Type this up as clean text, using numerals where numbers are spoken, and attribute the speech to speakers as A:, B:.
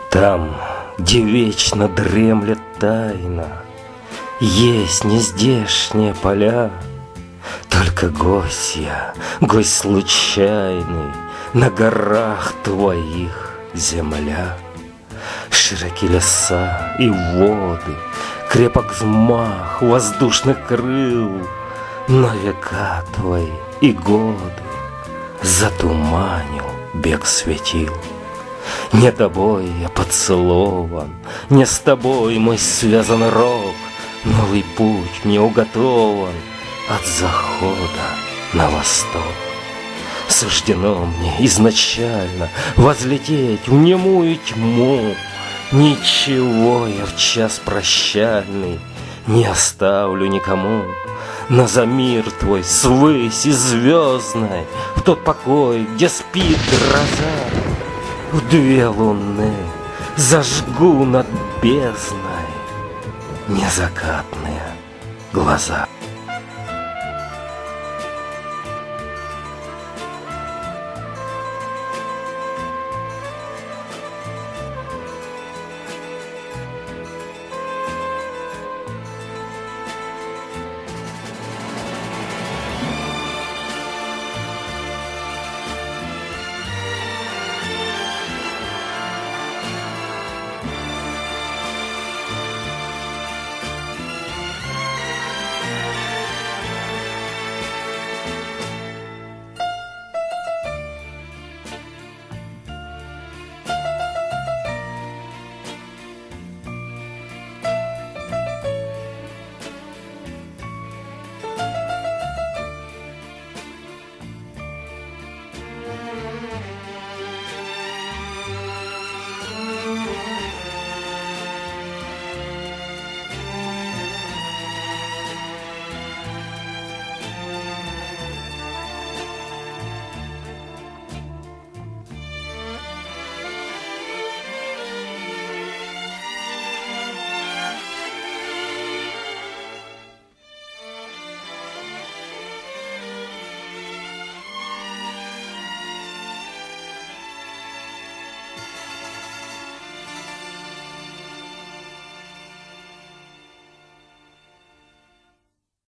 A: Там, где вечно дремлет тайна, есть нездешние поля. Только гость я, гость случайный, на горах твоих земля. Широкие леса и воды, крепок взмах воздушных крыл, но века твои и годы затуманил бег светил. Не тобой я поцелован, не с тобой мой связан рог, новый путь мне уготован от захода на восток. Суждено мне изначально возлететь в немую тьму. Ничего я в час прощальный не оставлю никому. Но за мир твой свыси звездной, в тот покой, где спит гроза, в две луны зажгу над бездной незакатные глаза.